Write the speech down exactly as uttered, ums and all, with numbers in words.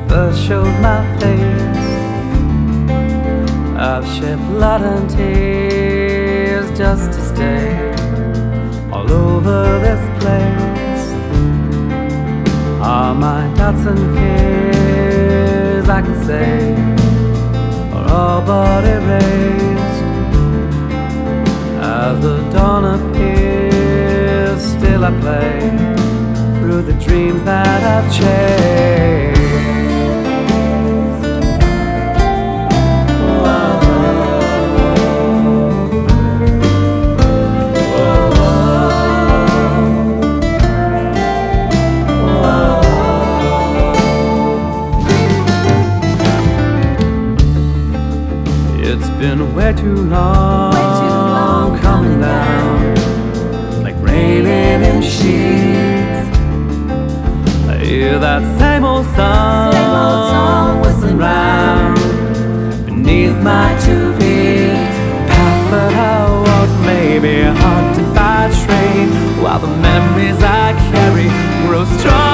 first showed my face, I've shed blood and tears just to stay all over this place. All my doubts and fears, I can say, are all but erased. As the dawn appears, still I play through the dreams that I've chased. It's been way too long, way too long coming down, like raining in sheets. I hear that same old song, Same old song whistling round beneath my two feet. Path that I walk may be hard to find straight, while the memories I carry grow strong.